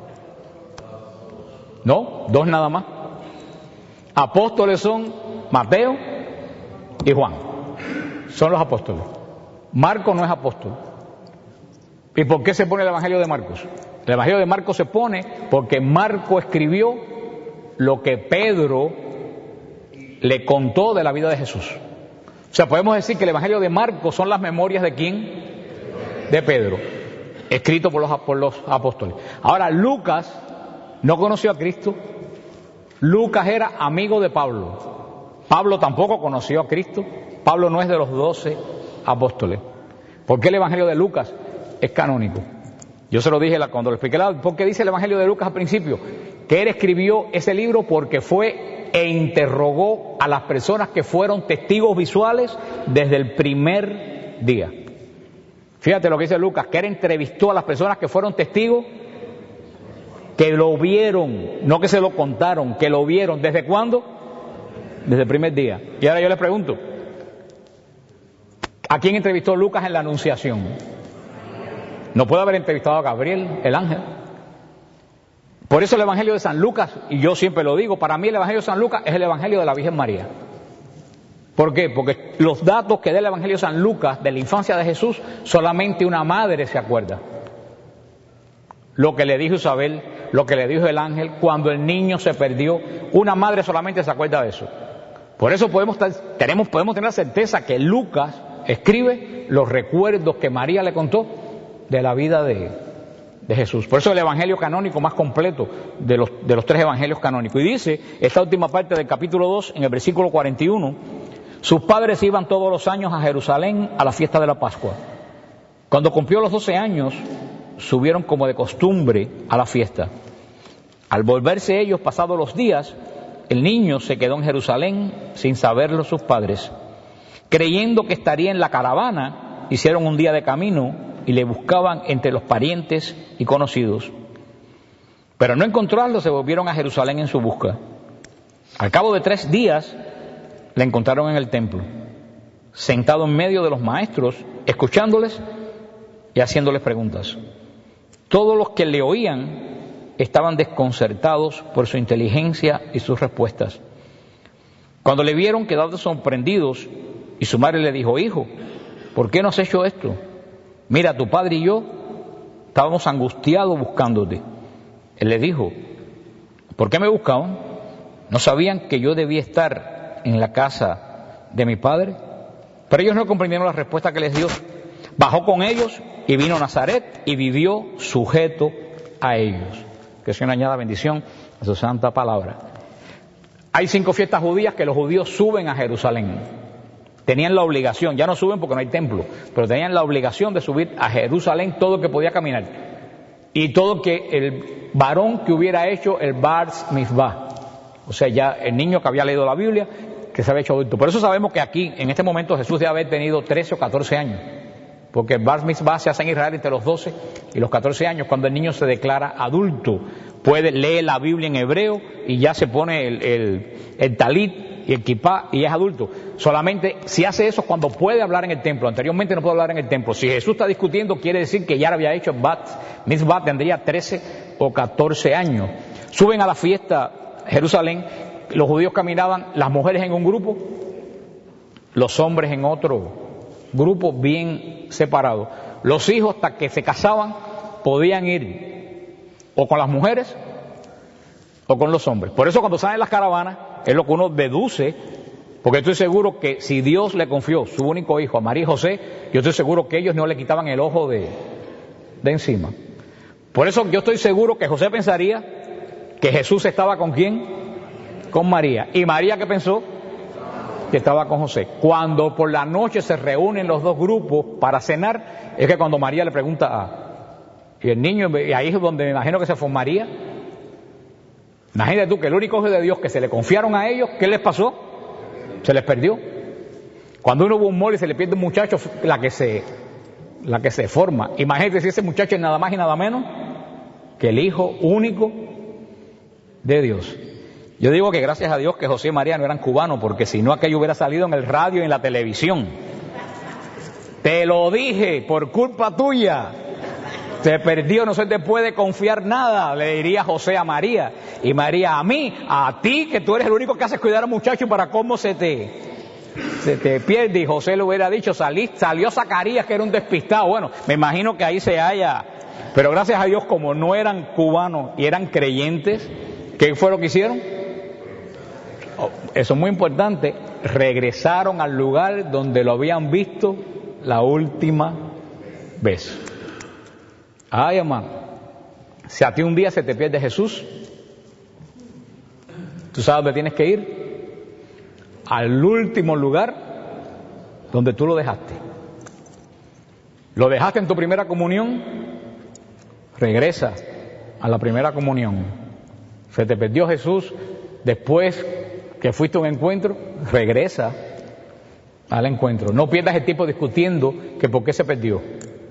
¿No? 2 nada más. Apóstoles son Mateo y Juan. Son los apóstoles. Marcos no es apóstol. ¿Y por qué se pone el Evangelio de Marcos? El Evangelio de Marcos se pone porque Marcos escribió lo que Pedro le contó de la vida de Jesús. O sea, podemos decir que el Evangelio de Marcos son las memorias de ¿quién? De Pedro, escrito por los apóstoles. Ahora, Lucas no conoció a Cristo. Lucas era amigo de Pablo. Pablo tampoco conoció a Cristo. Pablo no es de los 12 apóstoles. ¿Por qué el Evangelio de Lucas es canónico? Yo se lo dije cuando lo expliqué. ¿Por qué dice el Evangelio de Lucas al principio? Que él escribió ese libro porque fue e interrogó a las personas que fueron testigos visuales desde el primer día. Fíjate lo que dice Lucas, que él entrevistó a las personas que fueron testigos, que lo vieron, no que se lo contaron, que lo vieron. ¿Desde cuándo? Desde el primer día. Y ahora yo les pregunto, ¿a quién entrevistó Lucas en la Anunciación? No puede haber entrevistado a Gabriel, el ángel. Por eso el Evangelio de San Lucas, y yo siempre lo digo, para mí el Evangelio de San Lucas es el Evangelio de la Virgen María. ¿Por qué? Porque los datos que da el Evangelio de San Lucas de la infancia de Jesús, solamente una madre se acuerda. Lo que le dijo Isabel, lo que le dijo el ángel cuando el niño se perdió. Una madre solamente se acuerda de eso. Por eso podemos tener la certeza que Lucas escribe los recuerdos que María le contó de la vida de Jesús. Por eso es el evangelio canónico más completo de los tres evangelios canónicos. Y dice, esta última parte del capítulo 2, en el versículo 41, sus padres iban todos los años a Jerusalén a la fiesta de la Pascua. Cuando cumplió los 12 años, subieron como de costumbre a la fiesta. Al volverse ellos pasados los días, el niño se quedó en Jerusalén sin saberlo sus padres. Creyendo que estaría en la caravana, hicieron un día de camino y le buscaban entre los parientes y conocidos. Pero no encontrarlo, se volvieron a Jerusalén en su busca. Al cabo de 3 días, le encontraron en el templo, sentado en medio de los maestros, escuchándoles y haciéndoles preguntas. Todos los que le oían estaban desconcertados por su inteligencia y sus respuestas. Cuando le vieron, quedaron sorprendidos, y su madre le dijo: hijo, ¿por qué no has hecho esto? Mira, tu padre y yo estábamos angustiados buscándote. Él le dijo: ¿por qué me buscaban? ¿No sabían que yo debía estar en la casa de mi padre? Pero ellos no comprendieron la respuesta que les dio. Bajó con ellos y vino a Nazaret y vivió sujeto a ellos. Que el Señor añada bendición a su santa palabra. Hay 5 fiestas judías que los judíos suben a Jerusalén. Tenían la obligación, ya no suben porque no hay templo, pero tenían la obligación de subir a Jerusalén todo el que podía caminar. Y todo que el varón que hubiera hecho el Bar Mitzvah, o sea, ya el niño que había leído la Biblia, que se había hecho adulto. Por eso sabemos que aquí, en este momento, Jesús debe haber tenido 13 o 14 años. Porque el Bar Mitzvah se hace en Israel entre los 12 y los 14 años, cuando el niño se declara adulto. Puede leer la Biblia en hebreo y ya se pone el talit y el kipá y es adulto. Solamente si hace eso cuando puede hablar en el templo. Anteriormente no puede hablar en el templo. Si Jesús está discutiendo, quiere decir que ya lo había hecho el Bar Mitzvah, tendría 13 o 14 años. Suben a la fiesta a Jerusalén, los judíos caminaban, las mujeres en un grupo, los hombres en otro grupo bien separado. Los hijos, hasta que se casaban, podían ir o con las mujeres o con los hombres. Por eso cuando salen las caravanas, es lo que uno deduce, porque estoy seguro que si Dios le confió su único hijo a María y José, yo estoy seguro que ellos no le quitaban el ojo de encima. Por eso yo estoy seguro que José pensaría que Jesús estaba ¿con quién? Con María. ¿Y María qué pensó? Que estaba con José. Cuando por la noche se reúnen los dos grupos para cenar, es que cuando María le pregunta y el niño, y ahí es donde me imagino que se formaría. Imagínate tú que el único hijo de Dios que se le confiaron a ellos, ¿qué les pasó? Se les perdió. Cuando uno va a un mall y se le pierde un muchacho, la que se forma. Imagínate si ese muchacho es nada más y nada menos que el hijo único de Dios. Yo digo que gracias a Dios que José y María no eran cubanos, porque si no aquello hubiera salido en el radio y en la televisión. Te lo dije, por culpa tuya. Se perdió, no se te puede confiar nada, le diría José a María. Y María a mí, a ti, que tú eres el único que haces cuidar al muchacho, para cómo se te pierde. Y José le hubiera dicho, salió Zacarías, que era un despistado. Bueno, me imagino que ahí se haya. Pero gracias a Dios, como no eran cubanos y eran creyentes, ¿qué fue lo que hicieron? Eso es muy importante. Regresaron al lugar donde lo habían visto la última vez. Ay, hermano, si a ti un día se te pierde Jesús, ¿tú sabes dónde tienes que ir? Al último lugar donde tú lo dejaste. Lo dejaste en tu primera comunión, regresa a la primera comunión. Se te perdió Jesús después que fuiste a un encuentro, regresa al encuentro. No pierdas el tiempo discutiendo que por qué se perdió.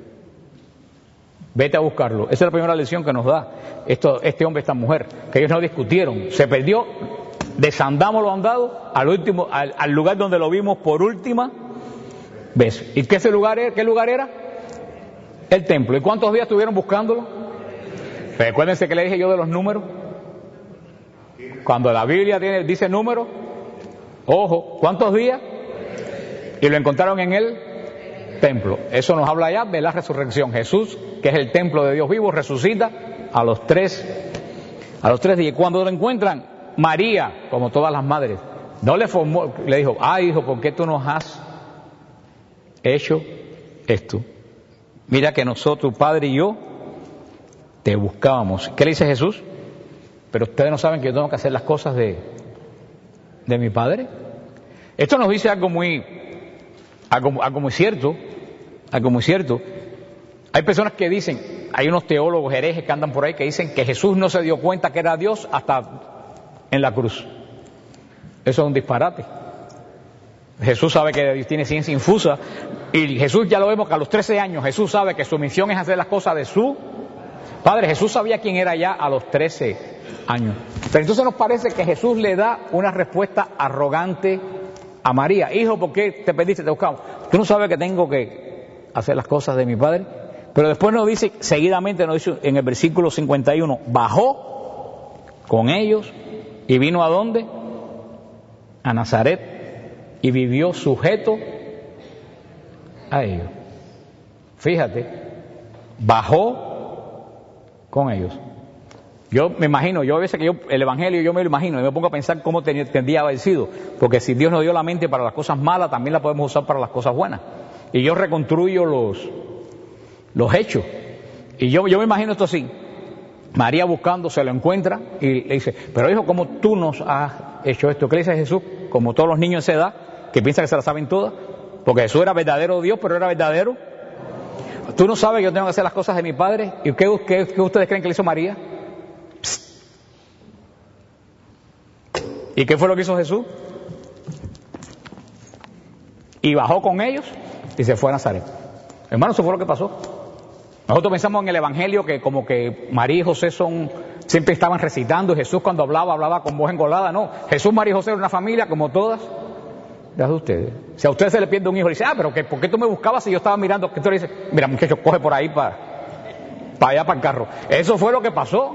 Vete a buscarlo. Esa es la primera lección que nos da este hombre, esta mujer, que ellos no discutieron. Se perdió, desandamos lo andado al lugar donde lo vimos por última vez. ¿Y qué lugar era? El templo. ¿Y cuántos días estuvieron buscándolo? Recuérdense que le dije yo de los números. Cuando la Biblia dice números, ojo, ¿cuántos días? Y lo encontraron en el templo. Eso nos habla ya de la resurrección. Jesús, que es el templo de Dios vivo, resucita a los 3 A los 3 días. Cuando lo encuentran, María, como todas las madres, no le formó, le dijo, hijo, ¿por qué tú nos has hecho esto? Mira que nosotros, padre y yo, te buscábamos. ¿Qué le dice Jesús? Pero ustedes no saben que yo tengo que hacer las cosas de mi padre. Esto nos dice algo muy cierto, algo muy cierto. Hay personas que dicen, hay unos teólogos herejes que andan por ahí que dicen que Jesús no se dio cuenta que era Dios hasta en la cruz. Eso es un disparate. Jesús sabe que Dios tiene ciencia infusa y Jesús, ya lo vemos que a los 13 años Jesús sabe que su misión es hacer las cosas de su Padre. Jesús sabía quién era ya a los 13 años. Pero entonces nos parece que Jesús le da una respuesta arrogante a María. Hijo, ¿por qué te perdiste? Te buscamos. ¿Tú no sabes que tengo que hacer las cosas de mi Padre? Pero después nos dice, seguidamente nos dice en el versículo 51, bajó con ellos y vino ¿a dónde? A Nazaret, y vivió sujeto a ellos. Fíjate, bajó con ellos. Yo me imagino, yo a veces que el Evangelio yo me lo imagino y me pongo a pensar cómo tendría haber sido, porque si Dios nos dio la mente para las cosas malas, también la podemos usar para las cosas buenas. Y yo reconstruyo los hechos. Y yo me imagino esto así. María buscando, se lo encuentra y le dice, pero hijo, ¿cómo tú nos has hecho esto? ¿Qué le dice Jesús? Como todos los niños de esa edad, que piensan que se la saben todas, porque Jesús era verdadero Dios, pero era verdadero. ¿Tú no sabes que yo tengo que hacer las cosas de mi Padre? ¿Y qué ustedes creen que le hizo María? Psst. ¿Y qué fue lo que hizo Jesús? Y bajó con ellos y se fue a Nazaret. Hermano, eso fue lo que pasó. Nosotros pensamos en el Evangelio que como que María y José siempre estaban recitando, y Jesús cuando hablaba con voz engolada. No, Jesús, María y José eran una familia como todas las de ustedes. Si a usted se le pierde un hijo, le dice, pero ¿por qué tú me buscabas si yo estaba mirando? ¿Qué tú le dices? Mira, muchacho, coge por ahí para allá, para el carro. Eso fue lo que pasó.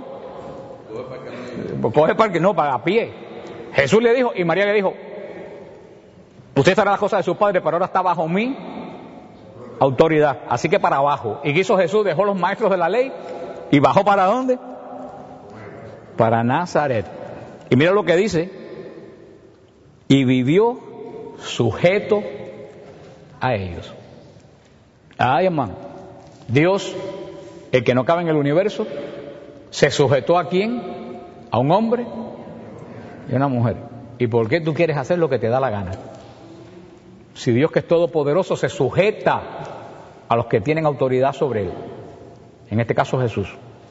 Coge para a pie. Jesús le dijo, y María le dijo, usted estará las cosas de su padre, pero ahora está bajo mi autoridad, así que para abajo. ¿Y qué hizo Jesús? Dejó los maestros de la ley y bajó ¿para dónde? Para Nazaret. Y mira lo que dice, y vivió sujeto a ellos. Ay, hermano, Dios, el que no cabe en el universo, se sujetó ¿a quién? A un hombre y a una mujer. ¿Y por qué tú quieres hacer lo que te da la gana? Si Dios, que es todopoderoso, se sujeta a los que tienen autoridad sobre él, en este caso Jesús.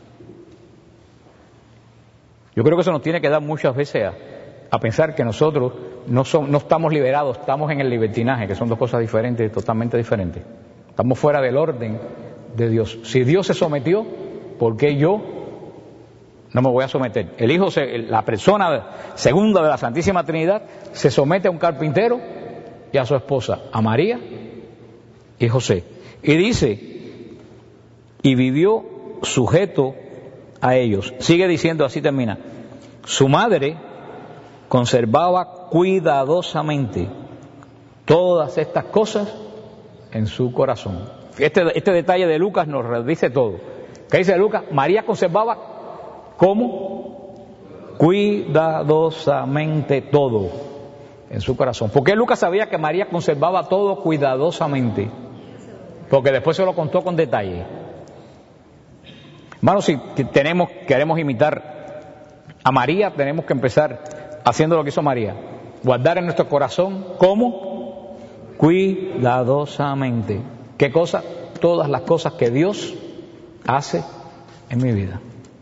Yo creo que eso nos tiene que dar muchas veces a pensar que nosotros no estamos liberados, estamos en el libertinaje, que son dos cosas diferentes, totalmente diferentes. Estamos fuera del orden de Dios. Si Dios se sometió, ¿por qué yo no me voy a someter? El Hijo, la persona segunda de la Santísima Trinidad, se somete a un carpintero y a su esposa, a María y José. Y dice, y vivió sujeto a ellos. Sigue diciendo, así termina. Su madre conservaba cuidadosamente todas estas cosas en su corazón. Este detalle de Lucas nos dice todo. ¿Qué dice Lucas? María conservaba ¿cómo? Cuidadosamente todo en su corazón. ¿Por qué Lucas sabía que María conservaba todo cuidadosamente? Porque después se lo contó con detalle. Hermanos, si queremos imitar a María, tenemos que empezar haciendo lo que hizo María. Guardar en nuestro corazón, ¿cómo? Cuidadosamente. ¿Qué cosa? Todas las cosas que Dios hace en mi vida.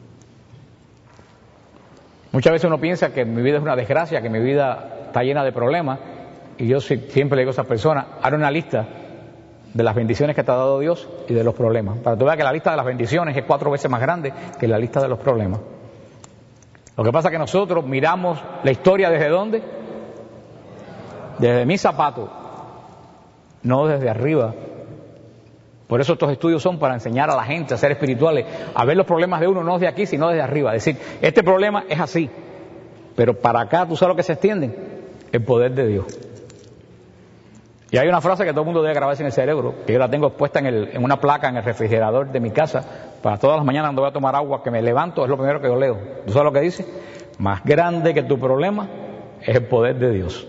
Muchas veces uno piensa que mi vida es una desgracia, que mi vida está llena de problemas, y yo siempre le digo a esas personas, haz una lista de las bendiciones que te ha dado Dios y de los problemas, para que tú veas que la lista de las bendiciones es 4 veces más grande que la lista de los problemas. Lo que pasa es que nosotros miramos la historia ¿desde dónde? Desde mis zapatos, no desde arriba. Por eso estos estudios son para enseñar a la gente a ser espirituales, a ver los problemas de uno no desde aquí, sino desde arriba. Es decir, este problema es así, pero para acá, ¿tú sabes lo que se extiende? El poder de Dios. Y hay una frase que todo el mundo debe grabarse en el cerebro, que yo la tengo expuesta en una placa en el refrigerador de mi casa, para todas las mañanas cuando voy a tomar agua, que me levanto, es lo primero que yo leo. ¿Tú sabes lo que dice? Más grande que tu problema es el poder de Dios.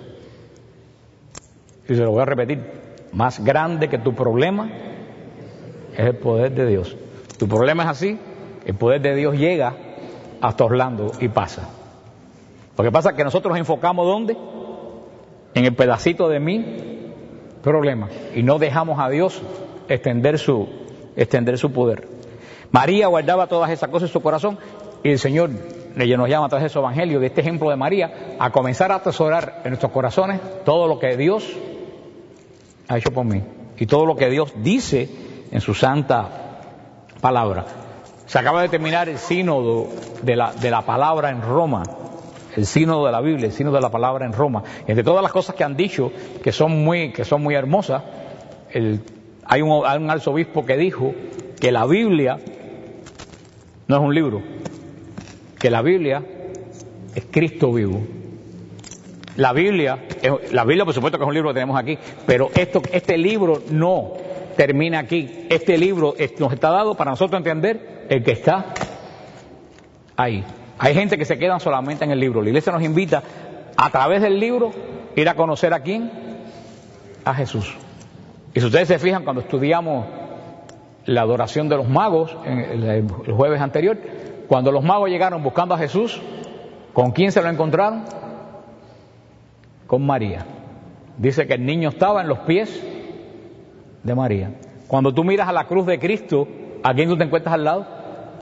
Y se lo voy a repetir. Más grande que tu problema es el poder de Dios. Tu problema es así, el poder de Dios llega hasta Orlando y pasa. Lo que pasa es que nosotros nos enfocamos ¿dónde? En el pedacito de mi problema y no dejamos a Dios extender su poder. María guardaba todas esas cosas en su corazón y el Señor nos llama a través de su evangelio, de este ejemplo de María, a comenzar a atesorar en nuestros corazones todo lo que Dios ha hecho por mí y todo lo que Dios dice en su santa palabra. Se acaba de terminar el sínodo de la palabra en Roma, el sínodo de la Biblia, el sínodo de la palabra en Roma. Entre todas las cosas que han dicho, que son muy hermosas, hay un arzobispo que dijo que la Biblia no es un libro, que la Biblia es Cristo vivo. La Biblia por supuesto que es un libro que tenemos aquí, pero este libro no termina aquí. Este libro nos está dado para nosotros entender el que está ahí. Hay gente que se quedan solamente en el libro. La iglesia nos invita a través del libro ir a conocer a quién, a Jesús. Y si ustedes se fijan, cuando estudiamos la adoración de los magos el jueves anterior, cuando los magos llegaron buscando a Jesús, ¿con quién se lo encontraron? Con María. Dice que el niño estaba en los pies de María. Cuando tú miras a la cruz de Cristo, ¿a quién tú te encuentras al lado?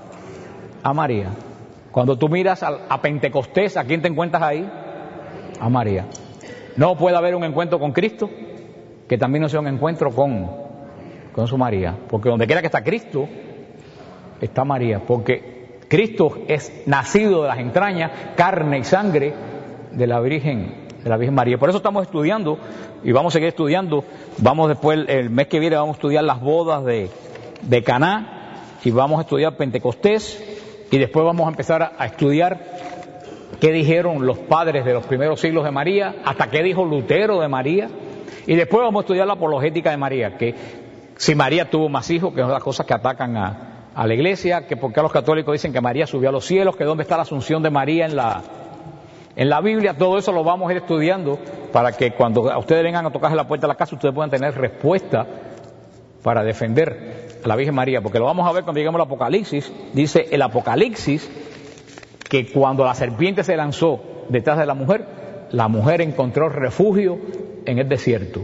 A María. Cuando tú miras a Pentecostés, ¿a quién te encuentras ahí? A María. No puede haber un encuentro con Cristo que también no sea un encuentro con su María, porque donde quiera que está Cristo, está María, porque Cristo es nacido de las entrañas, carne y sangre de la Virgen María. Por eso estamos estudiando y vamos a seguir estudiando. Vamos después, el mes que viene vamos a estudiar las bodas de Caná y vamos a estudiar Pentecostés y después vamos a empezar a estudiar qué dijeron los padres de los primeros siglos de María, hasta qué dijo Lutero de María, y después vamos a estudiar la apologética de María, que si María tuvo más hijos, que es una de las cosas que atacan a la iglesia, que por qué los católicos dicen que María subió a los cielos, que dónde está la asunción de María en la Biblia. Todo eso lo vamos a ir estudiando para que cuando a ustedes vengan a tocarse la puerta de la casa, ustedes puedan tener respuesta para defender a la Virgen María, porque lo vamos a ver cuando lleguemos al Apocalipsis. Dice el Apocalipsis que cuando la serpiente se lanzó detrás de la mujer encontró refugio en el desierto.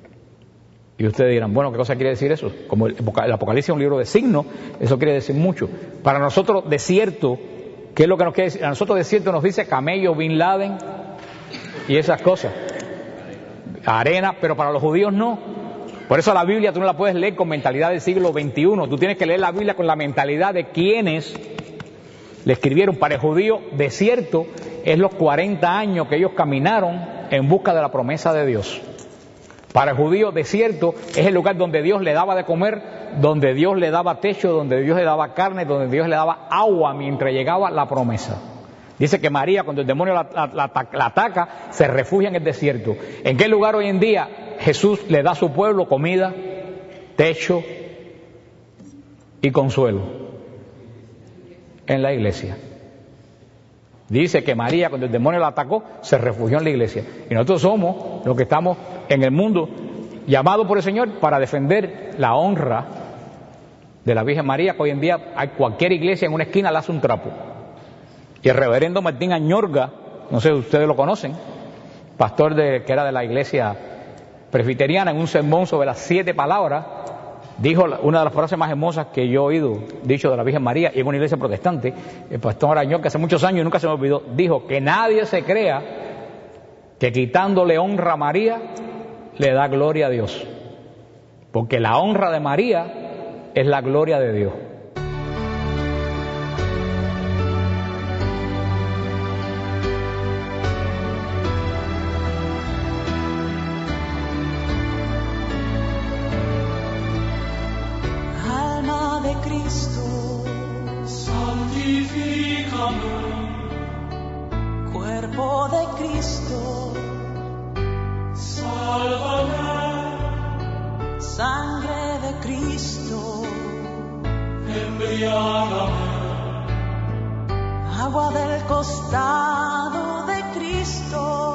Y ustedes dirán, bueno, ¿qué cosa quiere decir eso? Como el Apocalipsis es un libro de signos, eso quiere decir mucho. Para nosotros desierto, ¿qué es lo que nos quiere decir? A nosotros desierto nos dice camello, Bin Laden y esas cosas, arena, pero para los judíos no. Por eso la Biblia tú no la puedes leer con mentalidad del siglo XXI, tú tienes que leer la Biblia con la mentalidad de quienes le escribieron. Para el judío desierto es los 40 años que ellos caminaron en busca de la promesa de Dios. Para el judío desierto es el lugar donde Dios le daba de comer, donde Dios le daba techo, donde Dios le daba carne, donde Dios le daba agua mientras llegaba la promesa. Dice que María, cuando el demonio la ataca, se refugia en el desierto. ¿En qué lugar hoy en día Jesús le da a su pueblo comida, techo y consuelo? En la iglesia. Dice que María, cuando el demonio la atacó, se refugió en la iglesia. Y nosotros somos los que estamos en el mundo, llamados por el Señor para defender la honra de la Virgen María, que hoy en día hay cualquier iglesia en una esquina le hace un trapo. Y el reverendo Martín Añorga, no sé si ustedes lo conocen, pastor que era de la iglesia presbiteriana, en un sermón sobre las 7 palabras, dijo una de las frases más hermosas que yo he oído dicho de la Virgen María, y en una iglesia protestante. El pastor Añorga, hace muchos años y nunca se me olvidó, dijo que nadie se crea que quitándole honra a María le da gloria a Dios, porque la honra de María es la gloria de Dios. Alma de Cristo, santifícame. Cuerpo de Cristo, sálvame. de Cristo. Embriágame. Agua del costado de Cristo.